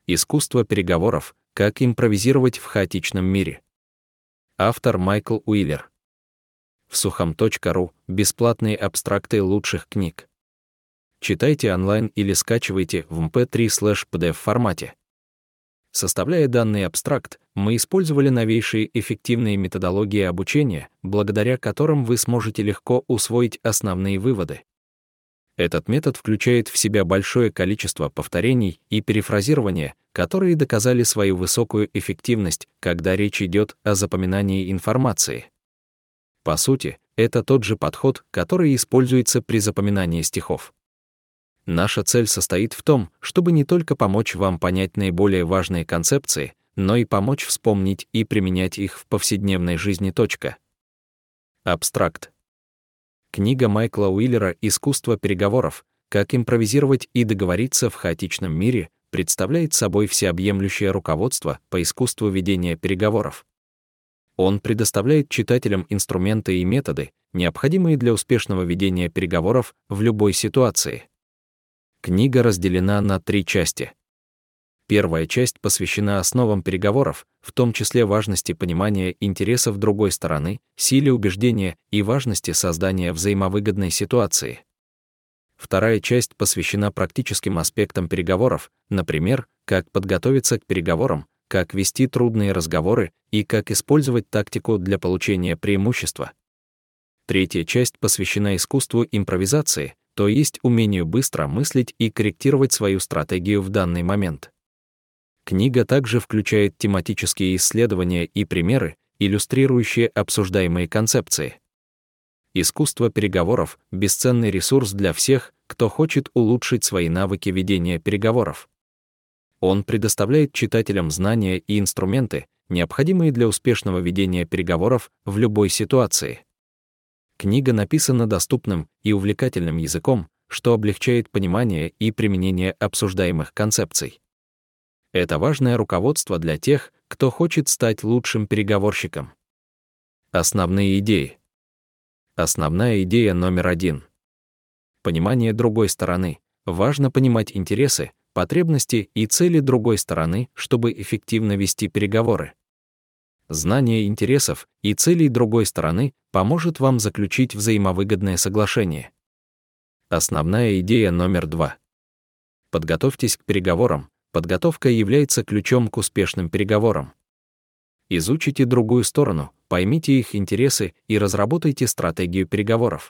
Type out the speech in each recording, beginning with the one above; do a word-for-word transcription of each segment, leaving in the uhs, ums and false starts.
Искусство переговоров. Как импровизировать в хаотичном мире. Автор Майкл Уиллер. В сухом точка ру бесплатные абстракты лучших книг. Читайте онлайн или скачивайте в эм пэ три слэш пи ди эф формате. Составляя данный абстракт, мы использовали новейшие эффективные методологии обучения, благодаря которым вы сможете легко усвоить основные выводы. Этот метод включает в себя большое количество повторений и перефразирования, которые доказали свою высокую эффективность, когда речь идет о запоминании информации. По сути, это тот же подход, который используется при запоминании стихов. Наша цель состоит в том, чтобы не только помочь вам понять наиболее важные концепции, но и помочь вспомнить и применять их в повседневной жизни. Абстракт. Книга Майкла Уиллера «Искусство переговоров. Как импровизировать и договориться в хаотичном мире» представляет собой всеобъемлющее руководство по искусству ведения переговоров. Он предоставляет читателям инструменты и методы, необходимые для успешного ведения переговоров в любой ситуации. Книга разделена на три части. Первая часть посвящена основам переговоров, в том числе важности понимания интересов другой стороны, силе убеждения и важности создания взаимовыгодной ситуации. Вторая часть посвящена практическим аспектам переговоров, например, как подготовиться к переговорам, как вести трудные разговоры и как использовать тактику для получения преимущества. Третья часть посвящена искусству импровизации, то есть умению быстро мыслить и корректировать свою стратегию в данный момент. Книга также включает тематические исследования и примеры, иллюстрирующие обсуждаемые концепции. Искусство переговоров — бесценный ресурс для всех, кто хочет улучшить свои навыки ведения переговоров. Он предоставляет читателям знания и инструменты, необходимые для успешного ведения переговоров в любой ситуации. Книга написана доступным и увлекательным языком, что облегчает понимание и применение обсуждаемых концепций. Это важное руководство для тех, кто хочет стать лучшим переговорщиком. Основные идеи. Основная идея номер один. Понимание другой стороны. Важно понимать интересы, потребности и цели другой стороны, чтобы эффективно вести переговоры. Знание интересов и целей другой стороны поможет вам заключить взаимовыгодное соглашение. Основная идея номер два. Подготовьтесь к переговорам. Подготовка является ключом к успешным переговорам. Изучите другую сторону, поймите их интересы и разработайте стратегию переговоров.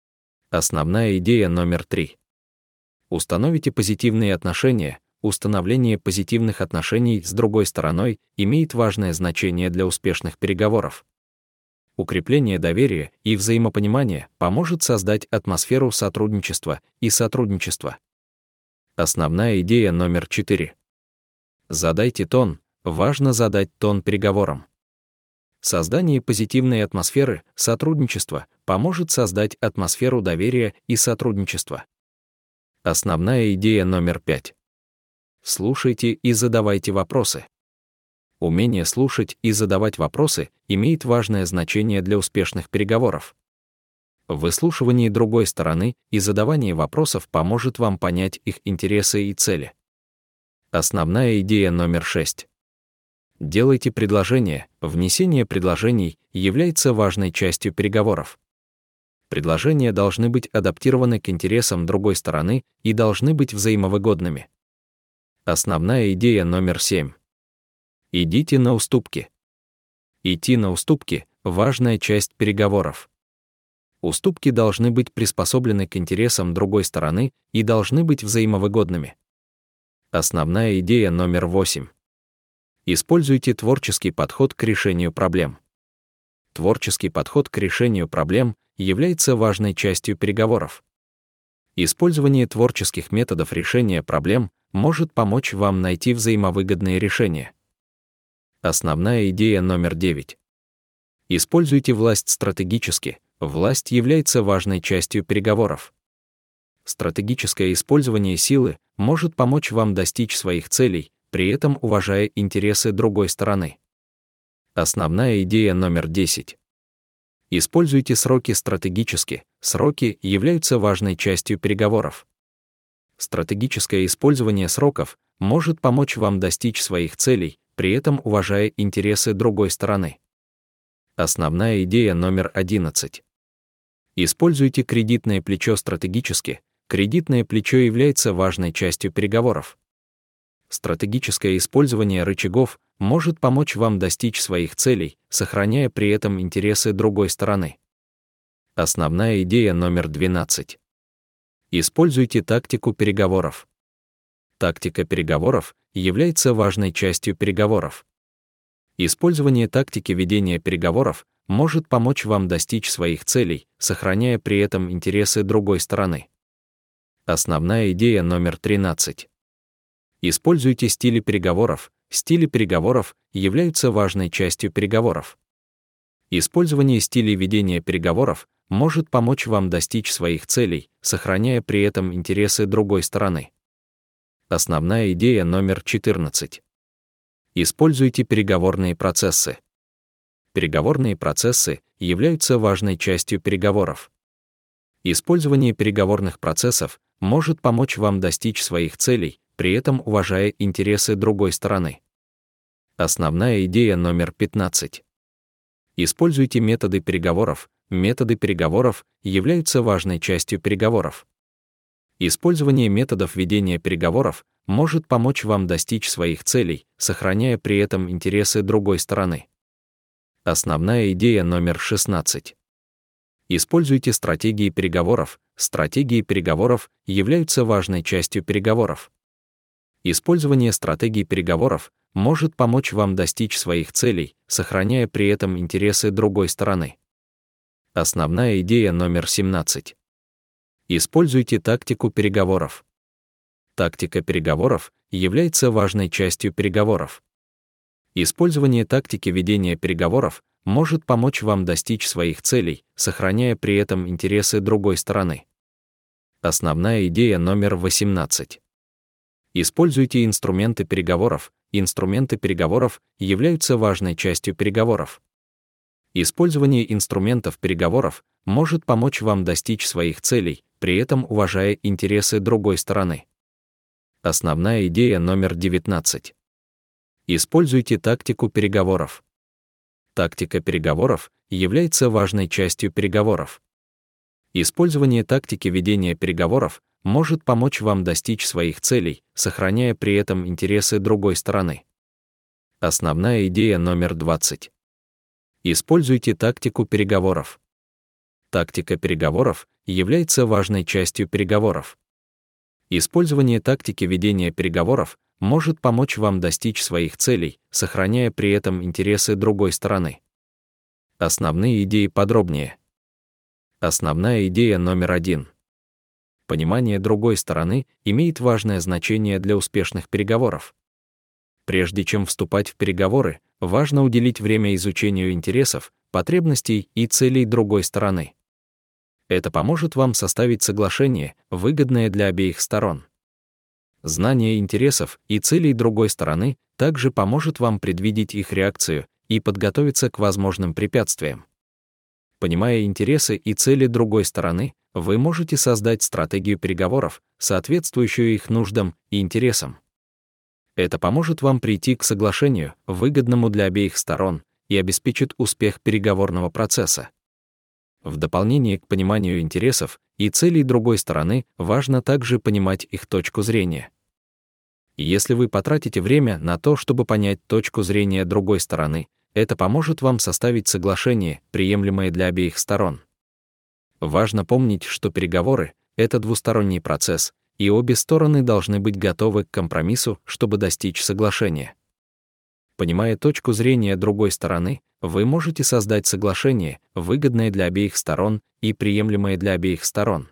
Основная идея номер три. Установите позитивные отношения. Установление позитивных отношений с другой стороной имеет важное значение для успешных переговоров. Укрепление доверия и взаимопонимания поможет создать атмосферу сотрудничества и сотрудничества. Основная идея номер четыре. Задайте тон. Важно задать тон переговорам. Создание позитивной атмосферы сотрудничества поможет создать атмосферу доверия и сотрудничества. Основная идея номер пять. Слушайте и задавайте вопросы. Умение слушать и задавать вопросы имеет важное значение для успешных переговоров. В выслушивании другой стороны и задавании вопросов поможет вам понять их интересы и цели. Основная идея номер шесть. Делайте предложения. Внесение предложений является важной частью переговоров. Предложения должны быть адаптированы к интересам другой стороны и должны быть взаимовыгодными. Основная идея номер семь. Идите на уступки. Идти на уступки — важная часть переговоров. Уступки должны быть приспособлены к интересам другой стороны и должны быть взаимовыгодными. Основная идея номер восемь. Используйте творческий подход к решению проблем. Творческий подход к решению проблем является важной частью переговоров. Использование творческих методов решения проблем может помочь вам найти взаимовыгодные решения. Основная идея номер девять. Используйте власть стратегически. Власть является важной частью переговоров. Стратегическое использование силы может помочь вам достичь своих целей, при этом уважая интересы другой стороны. Основная идея номер десять. Используйте сроки стратегически. Сроки являются важной частью переговоров. Стратегическое использование сроков может помочь вам достичь своих целей, при этом уважая интересы другой стороны. Основная идея номер одиннадцать. Используйте кредитное плечо стратегически. Кредитное плечо является важной частью переговоров. Стратегическое использование рычагов может помочь вам достичь своих целей, сохраняя при этом интересы другой стороны. Основная идея номер двенадцать. Используйте тактику переговоров. Тактика переговоров является важной частью переговоров. Использование тактики ведения переговоров может помочь вам достичь своих целей, сохраняя при этом интересы другой стороны. Основная идея номер тринадцать. Используйте стили переговоров. Стили переговоров являются важной частью переговоров. Использование стилей ведения переговоров может помочь вам достичь своих целей, сохраняя при этом интересы другой стороны. Основная идея номер четырнадцать. Используйте переговорные процессы. Переговорные процессы являются важной частью переговоров. Использование переговорных процессов может помочь вам достичь своих целей, при этом уважая интересы другой стороны. Основная идея номер пятнадцать. Используйте методы переговоров. Методы переговоров являются важной частью переговоров. Использование методов ведения переговоров может помочь вам достичь своих целей, сохраняя при этом интересы другой стороны. Основная идея номер шестнадцать. Используйте стратегии переговоров. Стратегии переговоров являются важной частью переговоров. Использование стратегий переговоров может помочь вам достичь своих целей, сохраняя при этом интересы другой стороны. Основная идея номер семнадцать. Используйте тактику переговоров. Тактика переговоров является важной частью переговоров. Использование тактики ведения переговоров может помочь вам достичь своих целей, сохраняя при этом интересы другой стороны. Основная идея номер восемнадцать. Используйте инструменты переговоров. Инструменты переговоров являются важной частью переговоров. Использование инструментов переговоров может помочь вам достичь своих целей, при этом уважая интересы другой стороны. Основная идея номер девятнадцать. Используйте тактику переговоров. Тактика переговоров является важной частью переговоров. Использование тактики ведения переговоров может помочь вам достичь своих целей, сохраняя при этом интересы другой стороны. Основная идея номер двадцать. Используйте тактику переговоров. Тактика переговоров является важной частью переговоров. Использование тактики ведения переговоров может помочь вам достичь своих целей, сохраняя при этом интересы другой стороны. Основные идеи подробнее. Основная идея номер один. Понимание другой стороны имеет важное значение для успешных переговоров. Прежде чем вступать в переговоры, важно уделить время изучению интересов, потребностей и целей другой стороны. Это поможет вам составить соглашение, выгодное для обеих сторон. Знание интересов и целей другой стороны также поможет вам предвидеть их реакцию и подготовиться к возможным препятствиям. Понимая интересы и цели другой стороны, вы можете создать стратегию переговоров, соответствующую их нуждам и интересам. Это поможет вам прийти к соглашению, выгодному для обеих сторон, и обеспечит успех переговорного процесса. В дополнение к пониманию интересов и целей другой стороны, важно также понимать их точку зрения. Если вы потратите время на то, чтобы понять точку зрения другой стороны, это поможет вам составить соглашение, приемлемое для обеих сторон. Важно помнить, что переговоры — это двусторонний процесс, и обе стороны должны быть готовы к компромиссу, чтобы достичь соглашения. Понимая точку зрения другой стороны, вы можете создать соглашение, выгодное для обеих сторон и приемлемое для обеих сторон.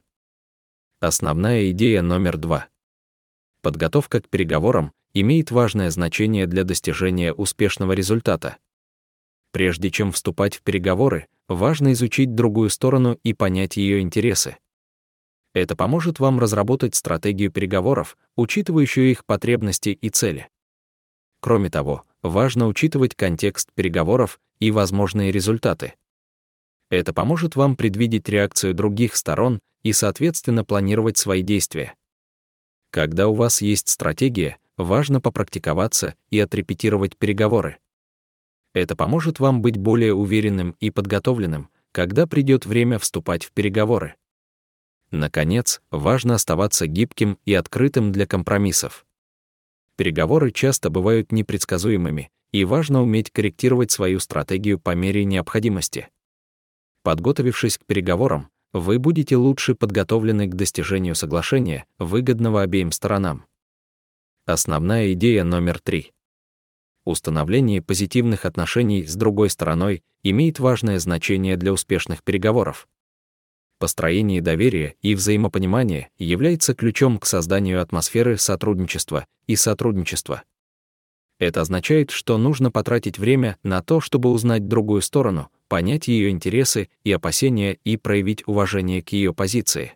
Основная идея номер два. Подготовка к переговорам имеет важное значение для достижения успешного результата. Прежде чем вступать в переговоры, важно изучить другую сторону и понять ее интересы. Это поможет вам разработать стратегию переговоров, учитывающую их потребности и цели. Кроме того, важно учитывать контекст переговоров и возможные результаты. Это поможет вам предвидеть реакцию других сторон и, соответственно, планировать свои действия. Когда у вас есть стратегия, важно попрактиковаться и отрепетировать переговоры. Это поможет вам быть более уверенным и подготовленным, когда придет время вступать в переговоры. Наконец, важно оставаться гибким и открытым для компромиссов. Переговоры часто бывают непредсказуемыми, и важно уметь корректировать свою стратегию по мере необходимости. Подготовившись к переговорам, вы будете лучше подготовлены к достижению соглашения, выгодного обеим сторонам. Основная идея номер три. Установление позитивных отношений с другой стороной имеет важное значение для успешных переговоров. Построение доверия и взаимопонимания является ключом к созданию атмосферы сотрудничества и сотрудничества. Это означает, что нужно потратить время на то, чтобы узнать другую сторону, понять ее интересы и опасения и проявить уважение к ее позиции.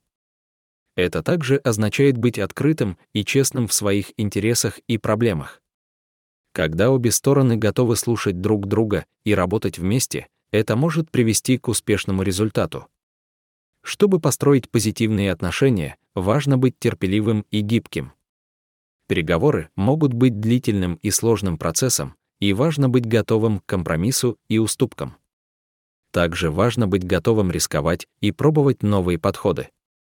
Это также означает быть открытым и честным в своих интересах и проблемах. Когда обе стороны готовы слушать друг друга и работать вместе, это может привести к успешному результату. Чтобы построить позитивные отношения, важно быть терпеливым и гибким. Переговоры могут быть длительным и сложным процессом, и важно быть готовым к компромиссу и уступкам. Также важно быть готовым рисковать и пробовать новые подходы.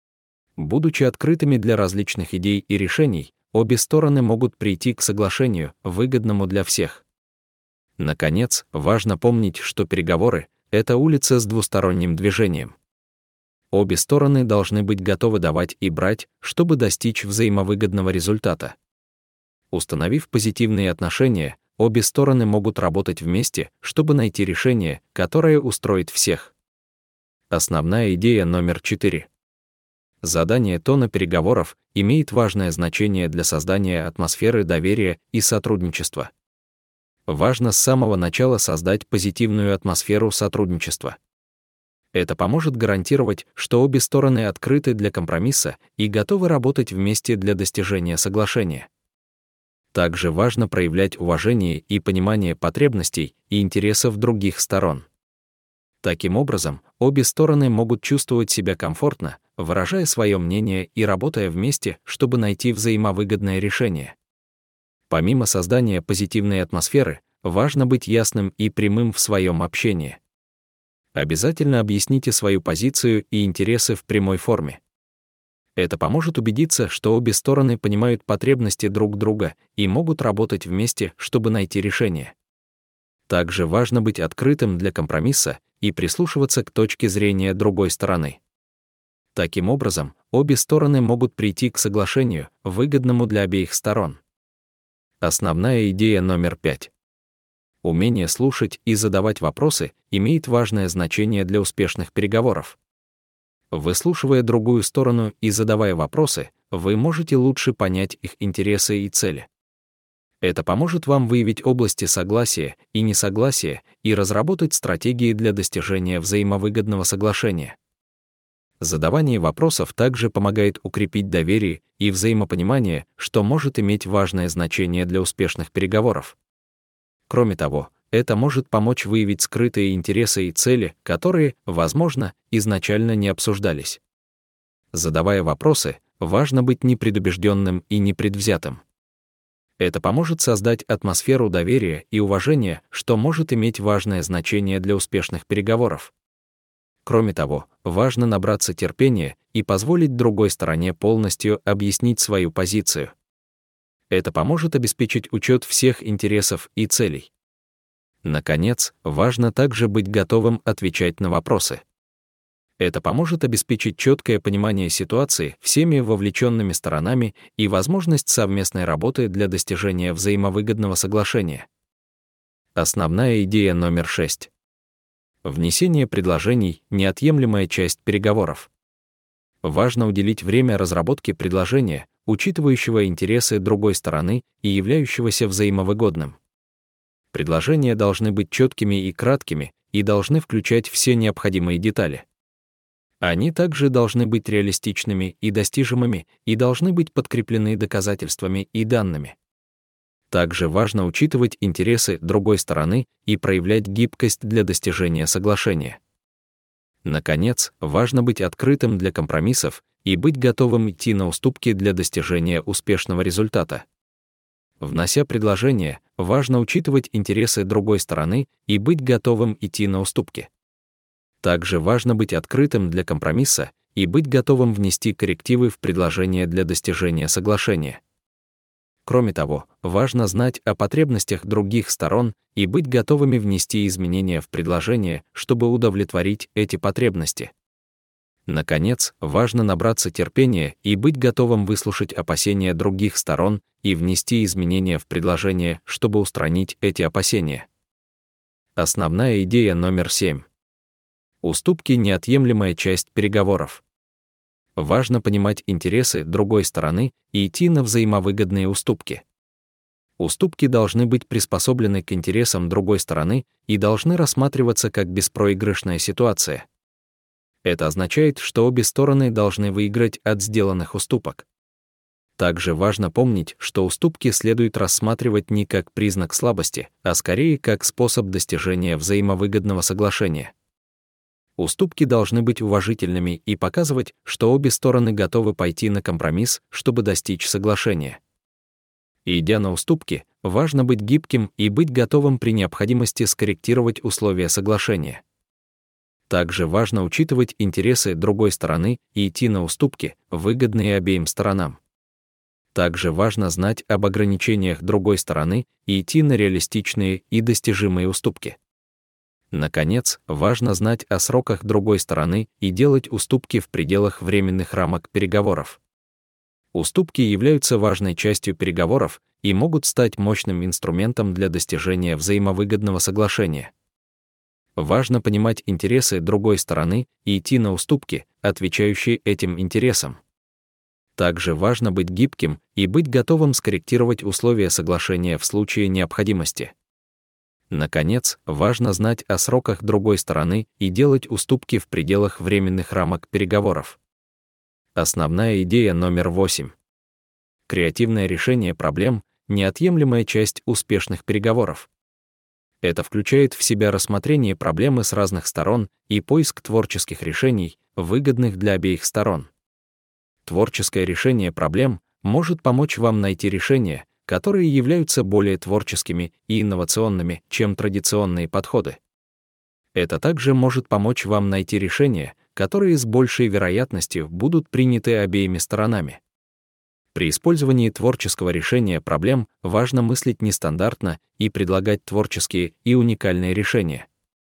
Будучи открытыми для различных идей и решений, обе стороны могут прийти к соглашению, выгодному для всех. Наконец, важно помнить, что переговоры — это улица с двусторонним движением. Обе стороны должны быть готовы давать и брать, чтобы достичь взаимовыгодного результата. Установив позитивные отношения, обе стороны могут работать вместе, чтобы найти решение, которое устроит всех. Основная идея номер четыре. Задание тона переговоров имеет важное значение для создания атмосферы доверия и сотрудничества. Важно с самого начала создать позитивную атмосферу сотрудничества. Это поможет гарантировать, что обе стороны открыты для компромисса и готовы работать вместе для достижения соглашения. Также важно проявлять уважение и понимание потребностей и интересов других сторон. Таким образом, обе стороны могут чувствовать себя комфортно, выражая свое мнение и работая вместе, чтобы найти взаимовыгодное решение. Помимо создания позитивной атмосферы, важно быть ясным и прямым в своем общении. Обязательно объясните свою позицию и интересы в прямой форме. Это поможет убедиться, что обе стороны понимают потребности друг друга и могут работать вместе, чтобы найти решение. Также важно быть открытым для компромисса и прислушиваться к точке зрения другой стороны. Таким образом, обе стороны могут прийти к соглашению, выгодному для обеих сторон. Основная идея номер пять. Умение слушать и задавать вопросы имеет важное значение для успешных переговоров. Выслушивая другую сторону и задавая вопросы, вы можете лучше понять их интересы и цели. Это поможет вам выявить области согласия и несогласия и разработать стратегии для достижения взаимовыгодного соглашения. Задавание вопросов также помогает укрепить доверие и взаимопонимание, что может иметь важное значение для успешных переговоров. Кроме того, это может помочь выявить скрытые интересы и цели, которые, возможно, изначально не обсуждались. Задавая вопросы, важно быть непредубежденным и непредвзятым. Это поможет создать атмосферу доверия и уважения, что может иметь важное значение для успешных переговоров. Кроме того, важно набраться терпения и позволить другой стороне полностью объяснить свою позицию. Это поможет обеспечить учет всех интересов и целей. Наконец, важно также быть готовым отвечать на вопросы. Это поможет обеспечить четкое понимание ситуации всеми вовлеченными сторонами и возможность совместной работы для достижения взаимовыгодного соглашения. Основная идея номер шесть. Внесение предложений — неотъемлемая часть переговоров. Важно уделить время разработке предложения, учитывающего интересы другой стороны и являющегося взаимовыгодным. Предложения должны быть четкими и краткими и должны включать все необходимые детали. Они также должны быть реалистичными и достижимыми и должны быть подкреплены доказательствами и данными. Также важно учитывать интересы другой стороны и проявлять гибкость для достижения соглашения. Наконец, важно быть открытым для компромиссов и быть готовым идти на уступки для достижения успешного результата. Внося предложение, важно учитывать интересы другой стороны и быть готовым идти на уступки. Также важно быть открытым для компромисса и быть готовым внести коррективы в предложение для достижения соглашения. Кроме того, важно знать о потребностях других сторон и быть готовыми внести изменения в предложение, чтобы удовлетворить эти потребности. Наконец, важно набраться терпения и быть готовым выслушать опасения других сторон и внести изменения в предложение, чтобы устранить эти опасения. Основная идея номер семь. Уступки — неотъемлемая часть переговоров. Важно понимать интересы другой стороны и идти на взаимовыгодные уступки. Уступки должны быть приспособлены к интересам другой стороны и должны рассматриваться как беспроигрышная ситуация. Это означает, что обе стороны должны выиграть от сделанных уступок. Также важно помнить, что уступки следует рассматривать не как признак слабости, а скорее как способ достижения взаимовыгодного соглашения. Уступки должны быть уважительными и показывать, что обе стороны готовы пойти на компромисс, чтобы достичь соглашения. Идя на уступки, важно быть гибким и быть готовым при необходимости скорректировать условия соглашения. Также важно учитывать интересы другой стороны и идти на уступки, выгодные обеим сторонам. Также важно знать об ограничениях другой стороны и идти на реалистичные и достижимые уступки. Наконец, важно знать о сроках другой стороны и делать уступки в пределах временных рамок переговоров. Уступки являются важной частью переговоров и могут стать мощным инструментом для достижения взаимовыгодного соглашения. Важно понимать интересы другой стороны и идти на уступки, отвечающие этим интересам. Также важно быть гибким и быть готовым скорректировать условия соглашения в случае необходимости. Наконец, важно знать о сроках другой стороны и делать уступки в пределах временных рамок переговоров. Основная идея номер восемь. Креативное решение проблем — неотъемлемая часть успешных переговоров. Это включает в себя рассмотрение проблемы с разных сторон и поиск творческих решений, выгодных для обеих сторон. Творческое решение проблем может помочь вам найти решения, которые являются более творческими и инновационными, чем традиционные подходы. Это также может помочь вам найти решения, которые с большей вероятностью будут приняты обеими сторонами. При использовании творческого решения проблем важно мыслить нестандартно и предлагать творческие и уникальные решения.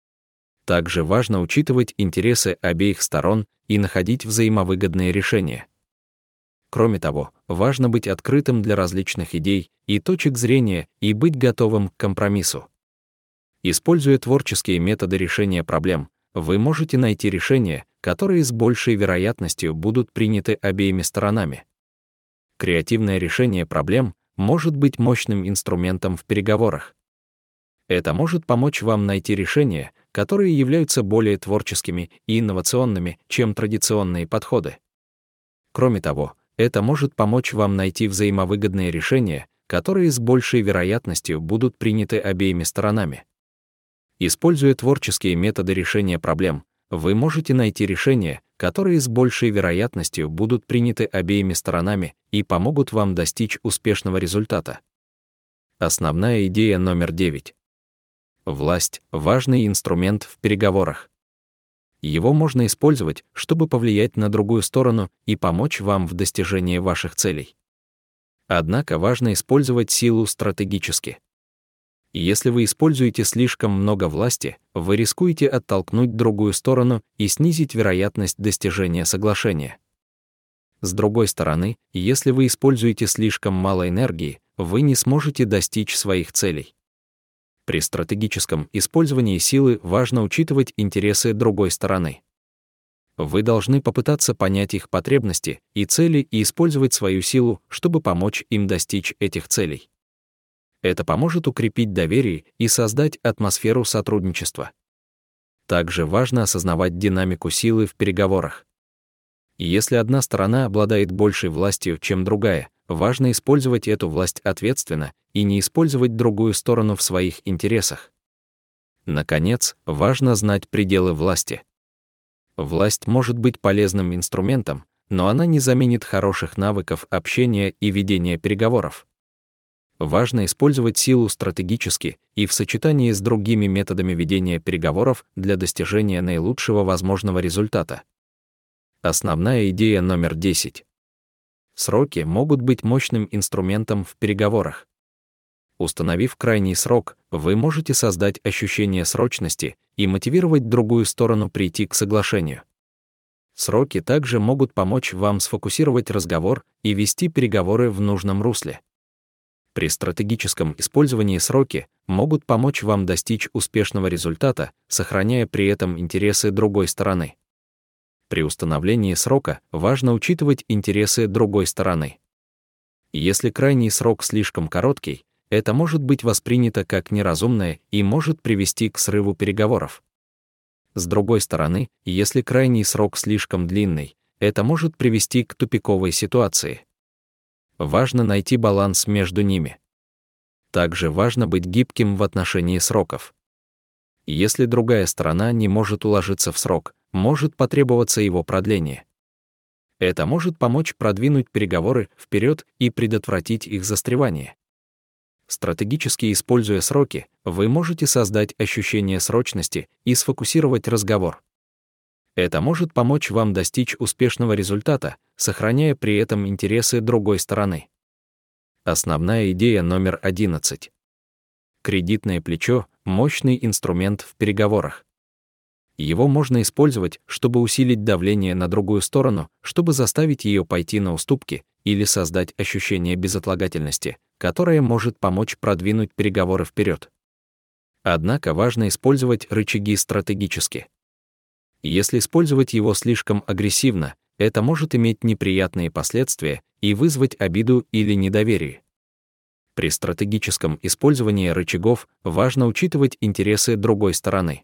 Также важно учитывать интересы обеих сторон и находить взаимовыгодные решения. Кроме того, важно быть открытым для различных идей и точек зрения и быть готовым к компромиссу. Используя творческие методы решения проблем, вы можете найти решения, которые с большей вероятностью будут приняты обеими сторонами. Креативное решение проблем может быть мощным инструментом в переговорах. Это может помочь вам найти решения, которые являются более творческими и инновационными, чем традиционные подходы. Кроме того, это может помочь вам найти взаимовыгодные решения, которые с большей вероятностью будут приняты обеими сторонами. Используя творческие методы решения проблем, вы можете найти решения, которые с большей вероятностью будут приняты обеими сторонами и помогут вам достичь успешного результата. Основная идея номер девять. Власть — важный инструмент в переговорах. Его можно использовать, чтобы повлиять на другую сторону и помочь вам в достижении ваших целей. Однако важно использовать силу стратегически. Если вы используете слишком много власти, вы рискуете оттолкнуть другую сторону и снизить вероятность достижения соглашения. С другой стороны, если вы используете слишком мало энергии, вы не сможете достичь своих целей. При стратегическом использовании силы важно учитывать интересы другой стороны. Вы должны попытаться понять их потребности и цели и использовать свою силу, чтобы помочь им достичь этих целей. Это поможет укрепить доверие и создать атмосферу сотрудничества. Также важно осознавать динамику силы в переговорах. Если одна сторона обладает большей властью, чем другая, важно использовать эту власть ответственно и не использовать другую сторону в своих интересах. Наконец, важно знать пределы власти. Власть может быть полезным инструментом, но она не заменит хороших навыков общения и ведения переговоров. Важно использовать силу стратегически и в сочетании с другими методами ведения переговоров для достижения наилучшего возможного результата. Основная идея номер десять. Сроки могут быть мощным инструментом в переговорах. Установив крайний срок, вы можете создать ощущение срочности и мотивировать другую сторону прийти к соглашению. Сроки также могут помочь вам сфокусировать разговор и вести переговоры в нужном русле. При стратегическом использовании сроки могут помочь вам достичь успешного результата, сохраняя при этом интересы другой стороны. При установлении срока важно учитывать интересы другой стороны. Если крайний срок слишком короткий, это может быть воспринято как неразумное и может привести к срыву переговоров. С другой стороны, если крайний срок слишком длинный, это может привести к тупиковой ситуации. Важно найти баланс между ними. Также важно быть гибким в отношении сроков. Если другая сторона не может уложиться в срок, может потребоваться его продление. Это может помочь продвинуть переговоры вперед и предотвратить их застревание. Стратегически используя сроки, вы можете создать ощущение срочности и сфокусировать разговор. Это может помочь вам достичь успешного результата, сохраняя при этом интересы другой стороны. Основная идея номер одиннадцать. Кредитное плечо – мощный инструмент в переговорах. Его можно использовать, чтобы усилить давление на другую сторону, чтобы заставить ее пойти на уступки или создать ощущение безотлагательности, которое может помочь продвинуть переговоры вперед. Однако важно использовать рычаги стратегически. Если использовать его слишком агрессивно, это может иметь неприятные последствия и вызвать обиду или недоверие. При стратегическом использовании рычагов важно учитывать интересы другой стороны.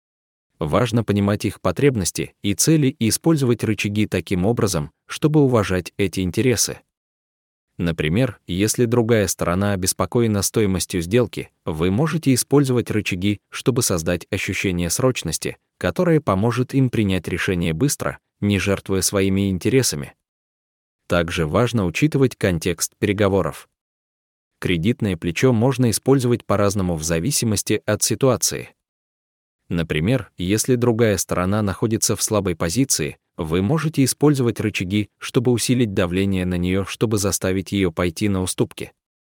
Важно понимать их потребности и цели и использовать рычаги таким образом, чтобы уважать эти интересы. Например, если другая сторона обеспокоена стоимостью сделки, вы можете использовать рычаги, чтобы создать ощущение срочности, которое поможет им принять решение быстро, не жертвуя своими интересами. Также важно учитывать контекст переговоров. Кредитное плечо можно использовать по-разному в зависимости от ситуации. Например, если другая сторона находится в слабой позиции, вы можете использовать рычаги, чтобы усилить давление на нее, чтобы заставить ее пойти на уступки.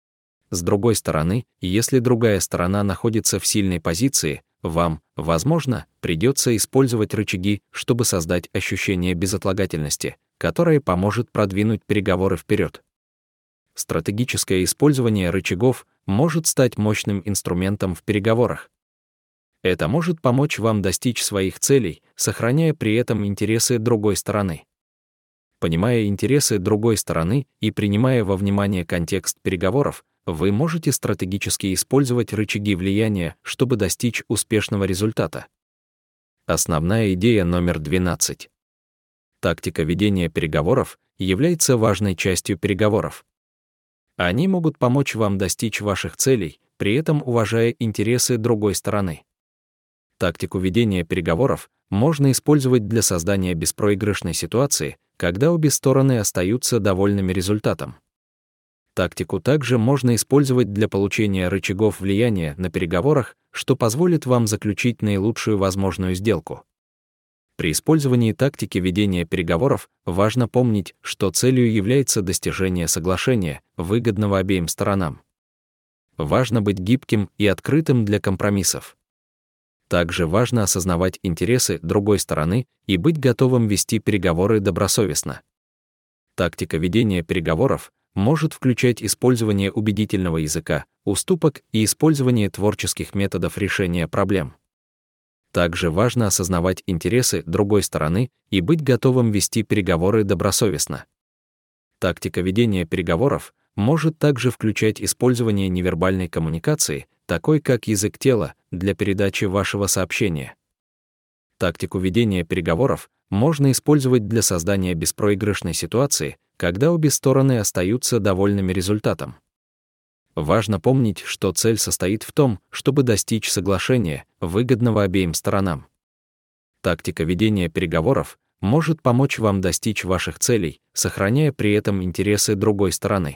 С другой стороны, если другая сторона находится в сильной позиции, вам, возможно, придется использовать рычаги, чтобы создать ощущение безотлагательности, которое поможет продвинуть переговоры вперед. Стратегическое использование рычагов может стать мощным инструментом в переговорах. Это может помочь вам достичь своих целей, сохраняя при этом интересы другой стороны. Понимая интересы другой стороны и принимая во внимание контекст переговоров, вы можете стратегически использовать рычаги влияния, чтобы достичь успешного результата. Основная идея номер двенадцать. Тактика ведения переговоров является важной частью переговоров. Они могут помочь вам достичь ваших целей, при этом уважая интересы другой стороны. Тактику ведения переговоров можно использовать для создания беспроигрышной ситуации, когда обе стороны остаются довольными результатом. Тактику также можно использовать для получения рычагов влияния на переговорах, что позволит вам заключить наилучшую возможную сделку. При использовании тактики ведения переговоров важно помнить, что целью является достижение соглашения, выгодного обеим сторонам. Важно быть гибким и открытым для компромиссов. Также важно осознавать интересы другой стороны и быть готовым вести переговоры добросовестно. Тактика ведения переговоров может включать использование убедительного языка, уступок и использование творческих методов решения проблем. Также важно осознавать интересы другой стороны и быть готовым вести переговоры добросовестно. Тактика ведения переговоров может также включать использование невербальной коммуникации, такой как язык тела, для передачи вашего сообщения. Тактику ведения переговоров можно использовать для создания беспроигрышной ситуации, когда обе стороны остаются довольными результатом. Важно помнить, что цель состоит в том, чтобы достичь соглашения, выгодного обеим сторонам. Тактика ведения переговоров может помочь вам достичь ваших целей, сохраняя при этом интересы другой стороны.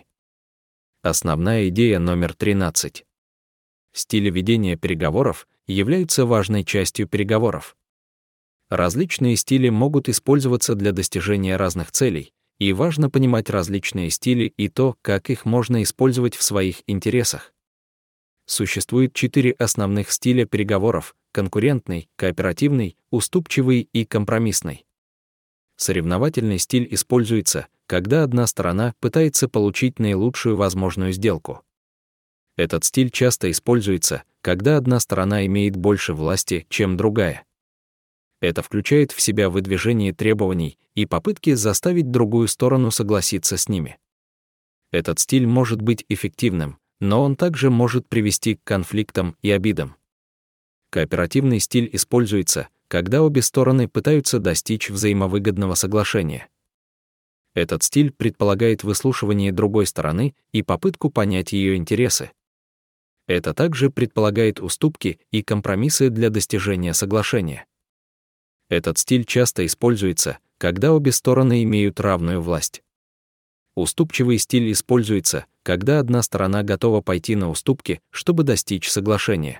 Основная идея номер тринадцать. Стили ведения переговоров являются важной частью переговоров. Различные стили могут использоваться для достижения разных целей, и важно понимать различные стили и то, как их можно использовать в своих интересах. Существует четыре основных стиля переговоров: конкурентный, кооперативный, уступчивый и компромиссный. Соревновательный стиль используется, когда одна сторона пытается получить наилучшую возможную сделку. Этот стиль часто используется, когда одна сторона имеет больше власти, чем другая. Это включает в себя выдвижение требований и попытки заставить другую сторону согласиться с ними. Этот стиль может быть эффективным, но он также может привести к конфликтам и обидам. Кооперативный стиль используется, когда обе стороны пытаются достичь взаимовыгодного соглашения. Этот стиль предполагает выслушивание другой стороны и попытку понять ее интересы. Это также предполагает уступки и компромиссы для достижения соглашения. Этот стиль часто используется, когда обе стороны имеют равную власть. Уступчивый стиль используется, когда одна сторона готова пойти на уступки, чтобы достичь соглашения.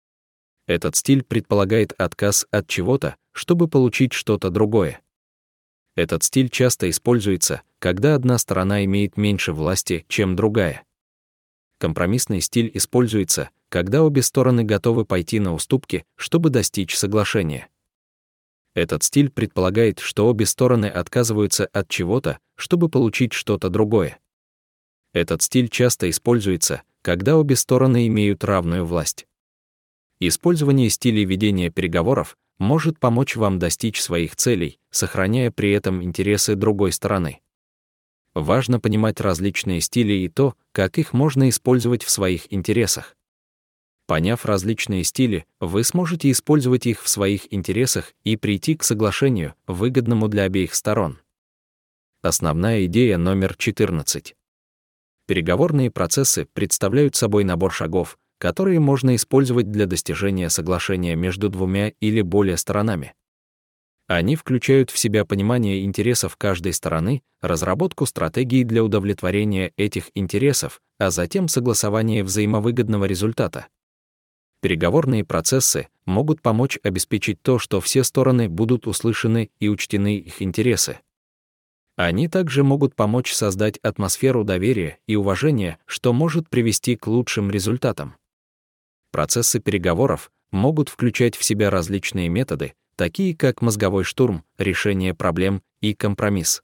Этот стиль предполагает отказ от чего-то, чтобы получить что-то другое. Этот стиль часто используется, когда одна сторона имеет меньше власти, чем другая. Компромиссный стиль используется, когда обе стороны готовы пойти на уступки, чтобы достичь соглашения. Этот стиль предполагает, что обе стороны отказываются от чего-то, чтобы получить что-то другое. Этот стиль часто используется, когда обе стороны имеют равную власть. Использование стилей ведения переговоров может помочь вам достичь своих целей, сохраняя при этом интересы другой стороны. Важно понимать различные стили и то, как их можно использовать в своих интересах. Поняв различные стили, вы сможете использовать их в своих интересах и прийти к соглашению, выгодному для обеих сторон. Основная идея номер четырнадцать. Переговорные процессы представляют собой набор шагов, которые можно использовать для достижения соглашения между двумя или более сторонами. Они включают в себя понимание интересов каждой стороны, разработку стратегий для удовлетворения этих интересов, а затем согласование взаимовыгодного результата. Переговорные процессы могут помочь обеспечить то, что все стороны будут услышаны и учтены их интересы. Они также могут помочь создать атмосферу доверия и уважения, что может привести к лучшим результатам. Процессы переговоров могут включать в себя различные методы, такие как мозговой штурм, решение проблем и компромисс.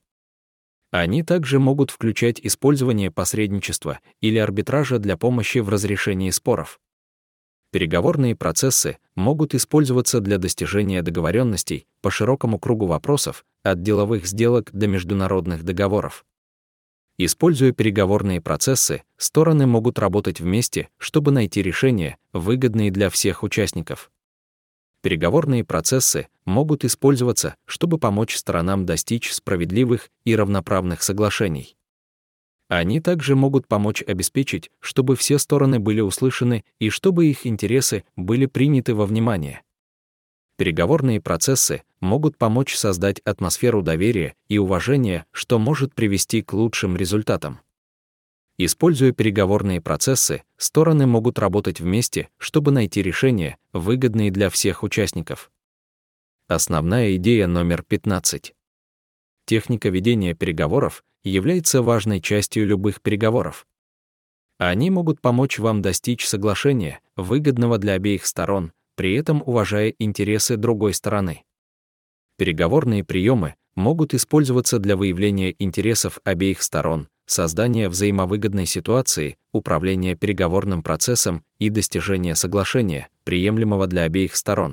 Они также могут включать использование посредничества или арбитража для помощи в разрешении споров. Переговорные процессы могут использоваться для достижения договоренностей по широкому кругу вопросов, от деловых сделок до международных договоров. Используя переговорные процессы, стороны могут работать вместе, чтобы найти решения, выгодные для всех участников. Переговорные процессы могут использоваться, чтобы помочь сторонам достичь справедливых и равноправных соглашений. Они также могут помочь обеспечить, чтобы все стороны были услышаны и чтобы их интересы были приняты во внимание. Переговорные процессы могут помочь создать атмосферу доверия и уважения, что может привести к лучшим результатам. Используя переговорные процессы, стороны могут работать вместе, чтобы найти решения, выгодные для всех участников. Основная идея номер пятнадцать. Техника ведения переговоров является важной частью любых переговоров. Они могут помочь вам достичь соглашения, выгодного для обеих сторон, при этом уважая интересы другой стороны. Переговорные приемы могут использоваться для выявления интересов обеих сторон, создания взаимовыгодной ситуации, управления переговорным процессом и достижения соглашения, приемлемого для обеих сторон.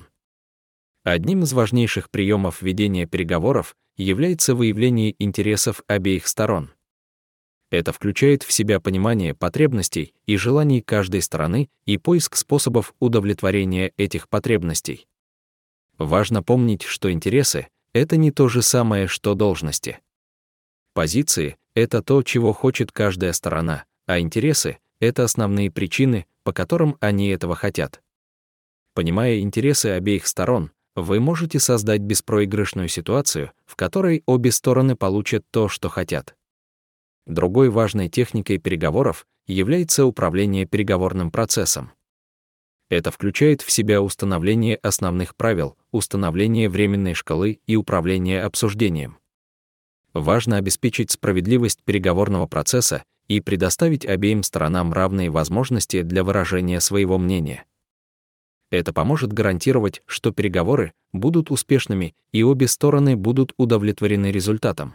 Одним из важнейших приемов ведения переговоров является выявление интересов обеих сторон. Это включает в себя понимание потребностей и желаний каждой стороны и поиск способов удовлетворения этих потребностей. Важно помнить, что интересы — это не то же самое, что должности. Позиции — это то, чего хочет каждая сторона, а интересы — это основные причины, по которым они этого хотят. Понимая интересы обеих сторон, вы можете создать беспроигрышную ситуацию, в которой обе стороны получат то, что хотят. Другой важной техникой переговоров является управление переговорным процессом. Это включает в себя установление основных правил, установление временной шкалы и управление обсуждением. Важно обеспечить справедливость переговорного процесса и предоставить обеим сторонам равные возможности для выражения своего мнения. Это поможет гарантировать, что переговоры будут успешными и обе стороны будут удовлетворены результатом.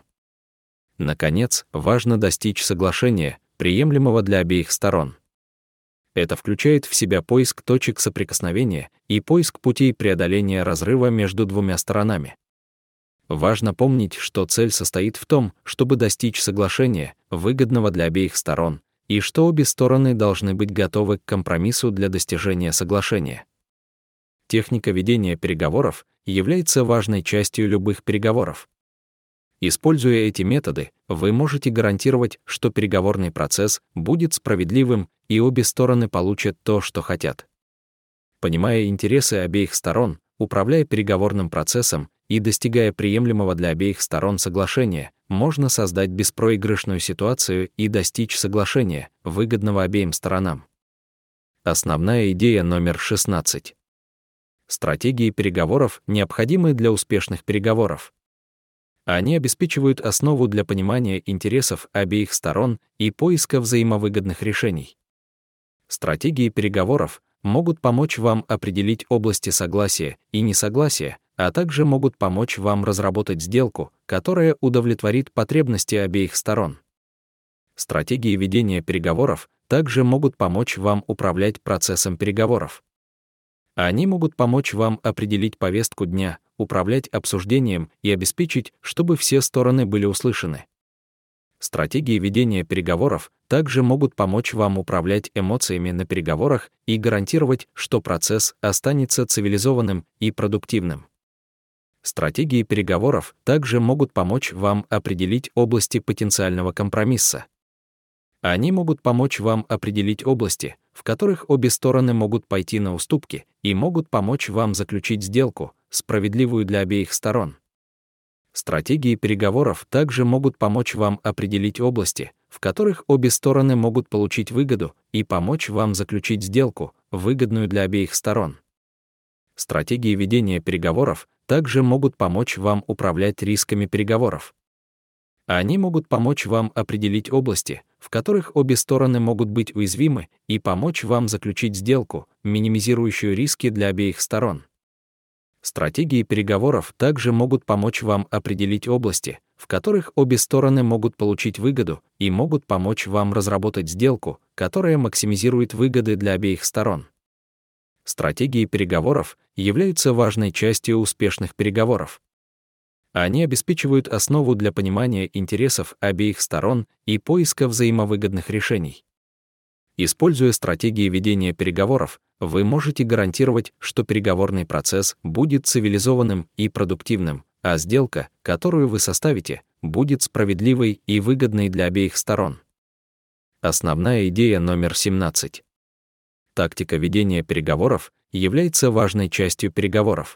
Наконец, важно достичь соглашения, приемлемого для обеих сторон. Это включает в себя поиск точек соприкосновения и поиск путей преодоления разрыва между двумя сторонами. Важно помнить, что цель состоит в том, чтобы достичь соглашения, выгодного для обеих сторон, и что обе стороны должны быть готовы к компромиссу для достижения соглашения. Техника ведения переговоров является важной частью любых переговоров. Используя эти методы, вы можете гарантировать, что переговорный процесс будет справедливым и обе стороны получат то, что хотят. Понимая интересы обеих сторон, управляя переговорным процессом и достигая приемлемого для обеих сторон соглашения, можно создать беспроигрышную ситуацию и достичь соглашения, выгодного обеим сторонам. Основная идея номер шестнадцать. Стратегии переговоров необходимы для успешных переговоров. Они обеспечивают основу для понимания интересов обеих сторон и поиска взаимовыгодных решений. Стратегии переговоров могут помочь вам определить области согласия и несогласия, а также могут помочь вам разработать сделку, которая удовлетворит потребности обеих сторон. Стратегии ведения переговоров также могут помочь вам управлять процессом переговоров. Они могут помочь вам определить повестку дня, управлять обсуждением и обеспечить, чтобы все стороны были услышаны. Стратегии ведения переговоров также могут помочь вам управлять эмоциями на переговорах и гарантировать, что процесс останется цивилизованным и продуктивным. Стратегии переговоров также могут помочь вам определить области потенциального компромисса. Они могут помочь вам определить области, в которых обе стороны могут пойти на уступки и могут помочь вам заключить сделку, справедливую для обеих сторон. Стратегии переговоров также могут помочь вам определить области, в которых обе стороны могут получить выгоду и помочь вам заключить сделку, выгодную для обеих сторон. Стратегии ведения переговоров также могут помочь вам управлять рисками переговоров. Они могут помочь вам определить области, в которых обе стороны могут быть уязвимы, и помочь вам заключить сделку, минимизирующую риски для обеих сторон. Стратегии переговоров также могут помочь вам определить области, в которых обе стороны могут получить выгоду, и могут помочь вам разработать сделку, которая максимизирует выгоды для обеих сторон. Стратегии переговоров являются важной частью успешных переговоров. Они обеспечивают основу для понимания интересов обеих сторон и поиска взаимовыгодных решений. Используя стратегии ведения переговоров, вы можете гарантировать, что переговорный процесс будет цивилизованным и продуктивным, а сделка, которую вы составите, будет справедливой и выгодной для обеих сторон. Основная идея номер семнадцать. Тактика ведения переговоров является важной частью переговоров.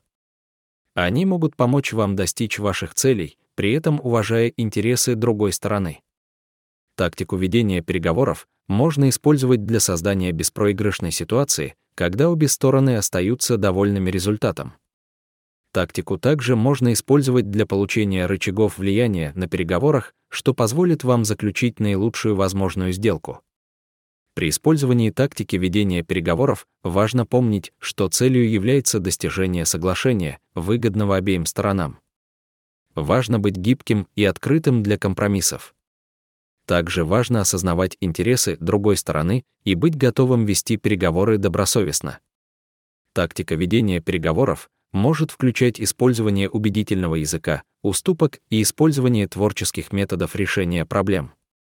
Они могут помочь вам достичь ваших целей, при этом уважая интересы другой стороны. Тактику ведения переговоров можно использовать для создания беспроигрышной ситуации, когда обе стороны остаются довольными результатом. Тактику также можно использовать для получения рычагов влияния на переговорах, что позволит вам заключить наилучшую возможную сделку. При использовании тактики ведения переговоров важно помнить, что целью является достижение соглашения, выгодного обеим сторонам. Важно быть гибким и открытым для компромиссов. Также важно осознавать интересы другой стороны и быть готовым вести переговоры добросовестно. Тактика ведения переговоров может включать использование убедительного языка, уступок и использование творческих методов решения проблем.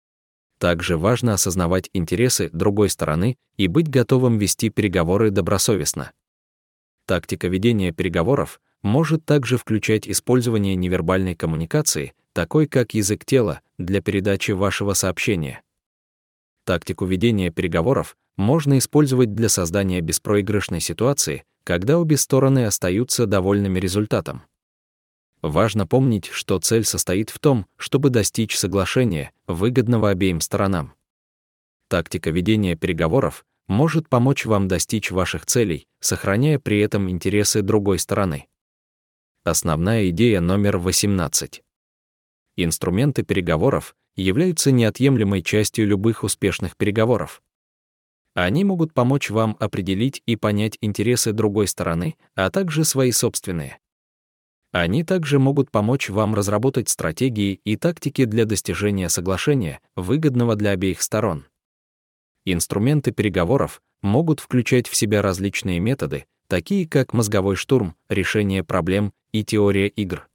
Также важно осознавать интересы другой стороны и быть готовым вести переговоры добросовестно. Тактика ведения переговоров может также включать использование невербальной коммуникации, такой как язык тела, для передачи вашего сообщения. Тактику ведения переговоров можно использовать для создания беспроигрышной ситуации, когда обе стороны остаются довольными результатом. Важно помнить, что цель состоит в том, чтобы достичь соглашения, выгодного обеим сторонам. Тактика ведения переговоров может помочь вам достичь ваших целей, сохраняя при этом интересы другой стороны. Основная идея номер восемнадцать. Инструменты переговоров являются неотъемлемой частью любых успешных переговоров. Они могут помочь вам определить и понять интересы другой стороны, а также свои собственные. Они также могут помочь вам разработать стратегии и тактики для достижения соглашения, выгодного для обеих сторон. Инструменты переговоров могут включать в себя различные методы, такие как мозговой штурм, решение проблем и теория игр.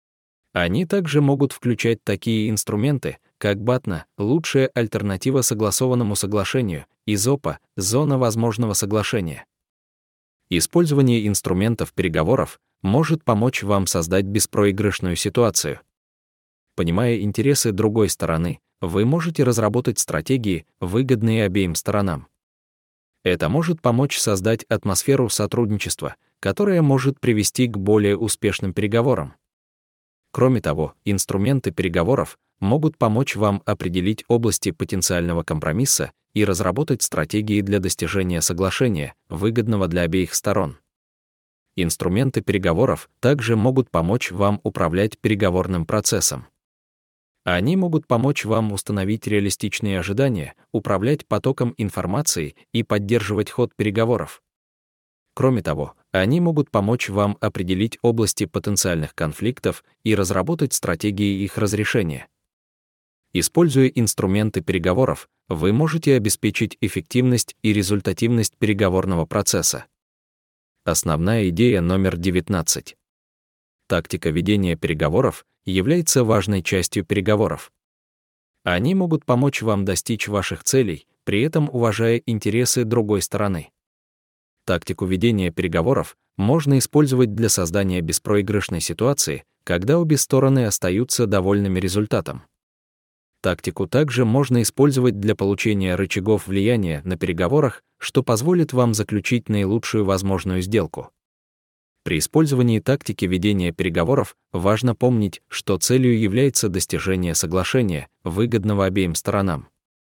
Они также могут включать такие инструменты, как БАТНА, лучшая альтернатива согласованному соглашению, и ЗОПа, зона возможного соглашения. Использование инструментов переговоров может помочь вам создать беспроигрышную ситуацию. Понимая интересы другой стороны, вы можете разработать стратегии, выгодные обеим сторонам. Это может помочь создать атмосферу сотрудничества, которая может привести к более успешным переговорам. Кроме того, инструменты переговоров могут помочь вам определить области потенциального компромисса и разработать стратегии для достижения соглашения, выгодного для обеих сторон. Инструменты переговоров также могут помочь вам управлять переговорным процессом. Они могут помочь вам установить реалистичные ожидания, управлять потоком информации и поддерживать ход переговоров. Кроме того, они могут помочь вам определить области потенциальных конфликтов и разработать стратегии их разрешения. Используя инструменты переговоров, вы можете обеспечить эффективность и результативность переговорного процесса. Основная идея номер девятнадцать. Тактика ведения переговоров является важной частью переговоров. Они могут помочь вам достичь ваших целей, при этом уважая интересы другой стороны. Тактику ведения переговоров можно использовать для создания беспроигрышной ситуации, когда обе стороны остаются довольными результатом. Тактику также можно использовать для получения рычагов влияния на переговорах, что позволит вам заключить наилучшую возможную сделку. При использовании тактики ведения переговоров важно помнить, что целью является достижение соглашения, выгодного обеим сторонам.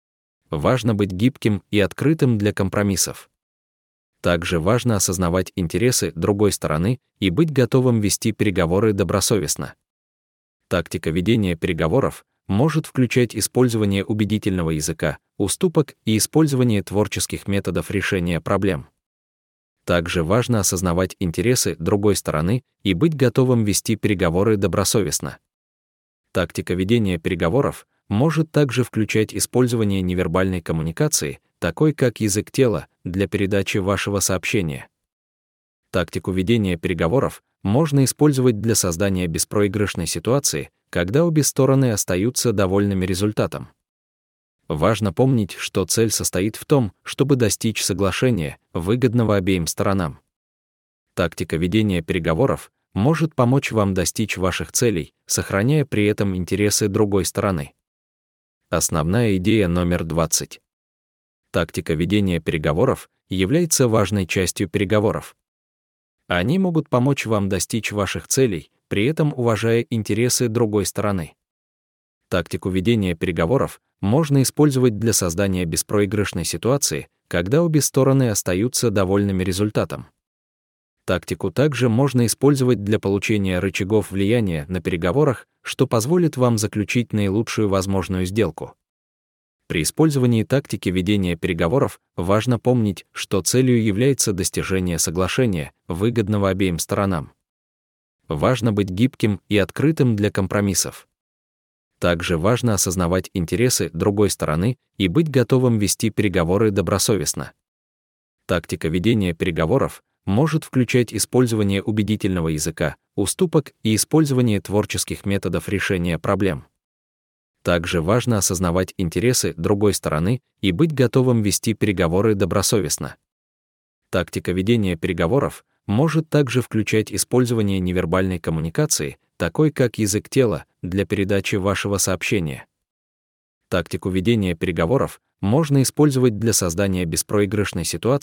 Важно быть гибким и открытым для компромиссов. Также важно осознавать интересы другой стороны и быть готовым вести переговоры добросовестно. Тактика ведения переговоров может включать использование убедительного языка, уступок и использование творческих методов решения проблем. Также важно осознавать интересы другой стороны и быть готовым вести переговоры добросовестно. Тактика ведения переговоров может также включать использование невербальной коммуникации, такой как язык тела, для передачи вашего сообщения. Тактику ведения переговоров можно использовать для создания беспроигрышной ситуации, когда обе стороны остаются довольными результатом. Важно помнить, что цель состоит в том, чтобы достичь соглашения, выгодного обеим сторонам. Тактика ведения переговоров может помочь вам достичь ваших целей, сохраняя при этом интересы другой стороны. Основная идея номер двадцать. Тактика ведения переговоров является важной частью переговоров. Они могут помочь вам достичь ваших целей, при этом уважая интересы другой стороны. Тактику ведения переговоров можно использовать для создания беспроигрышной ситуации, когда обе стороны остаются довольными результатом. Тактику также можно использовать для получения рычагов влияния на переговорах, что позволит вам заключить наилучшую возможную сделку. При использовании тактики ведения переговоров важно помнить, что целью является достижение соглашения, выгодного обеим сторонам. Важно быть гибким и открытым для компромиссов. Также важно осознавать интересы другой стороны и быть готовым вести переговоры добросовестно. Тактика ведения переговоров может включать использование убедительного языка, уступок и использование творческих методов решения проблем. Также важно осознавать интересы другой стороны и быть готовым вести переговоры добросовестно. Тактика ведения переговоров может также включать использование невербальной коммуникации, такой как язык тела, для передачи вашего сообщения. Тактику ведения переговоров можно использовать для создания беспроигрышной ситуации,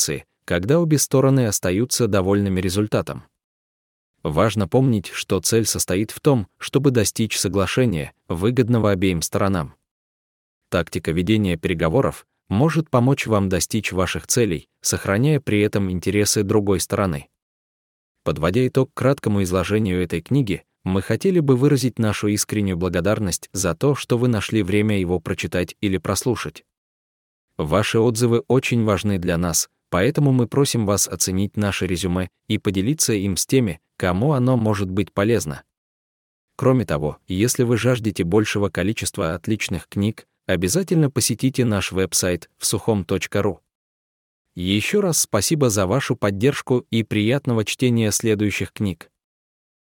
когда обе стороны остаются довольными результатом. Важно помнить, что цель состоит в том, чтобы достичь соглашения, выгодного обеим сторонам. Тактика ведения переговоров может помочь вам достичь ваших целей, сохраняя при этом интересы другой стороны. Подводя итог краткому изложению этой книги, мы хотели бы выразить нашу искреннюю благодарность за то, что вы нашли время его прочитать или прослушать. Ваши отзывы очень важны для нас, поэтому мы просим вас оценить наше резюме и поделиться им с теми, кому оно может быть полезно. Кроме того, если вы жаждете большего количества отличных книг, обязательно посетите наш веб-сайт всухом точка ру. Еще раз спасибо за вашу поддержку и приятного чтения следующих книг.